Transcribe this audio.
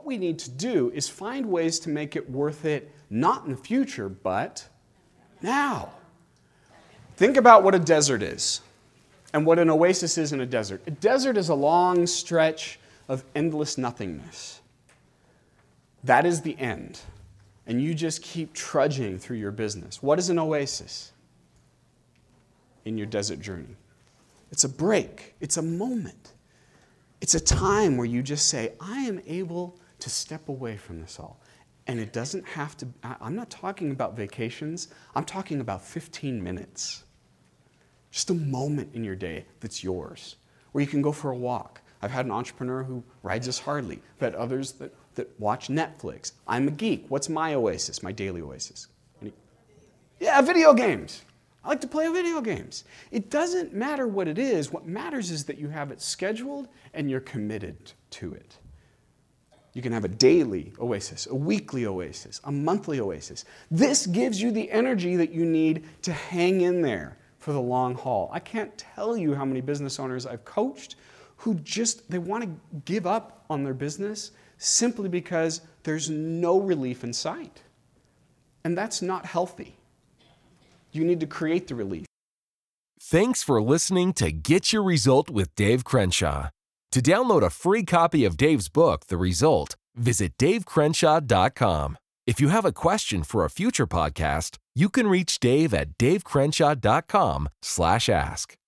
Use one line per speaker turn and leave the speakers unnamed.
what we need to do is find ways to make it worth it, not in the future, but now. Think about what a desert is and what an oasis is in a desert. A desert is a long stretch of endless nothingness. That is the end. And you just keep trudging through your business. What is an oasis in your desert journey? It's a break. It's a moment. It's a time where you just say, I am able to step away from this all. And it doesn't have to, I'm not talking about vacations. I'm talking about 15 minutes. Just a moment in your day that's yours, where you can go for a walk. I've had an entrepreneur who rides his Harley. I've had others that watch Netflix. I'm a geek. What's my oasis, my daily oasis? Yeah, video games. I like to play video games. It doesn't matter what it is. What matters is that you have it scheduled and you're committed to it. You can have a daily oasis, a weekly oasis, a monthly oasis. This gives you the energy that you need to hang in there for the long haul. I can't tell you how many business owners I've coached who they want to give up on their business simply because there's no relief in sight. And that's not healthy. You need to create the relief.
Thanks for listening to Get Your Result with Dave Crenshaw. To download a free copy of Dave's book, The Result, visit davecrenshaw.com. If you have a question for a future podcast, you can reach Dave at davecrenshaw.com/ask.